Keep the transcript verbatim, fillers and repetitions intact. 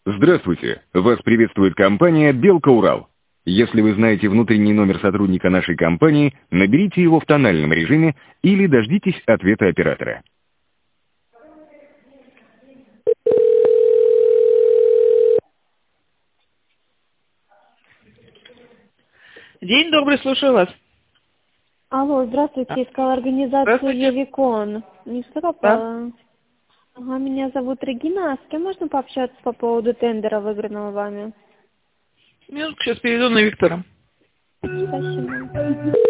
Здравствуйте! Вас приветствует компания «Белка-Урал». Если вы знаете внутренний номер сотрудника нашей компании, наберите его в тональном режиме или дождитесь ответа оператора. День добрый, слушаю вас. Алло, здравствуйте, искала организацию Здравствуйте. Евикон. Не что попало? Ага, меня зовут Регина. А с кем можно пообщаться по поводу тендера, выигранного вами? Минутку, сейчас перейду на Виктора. Спасибо.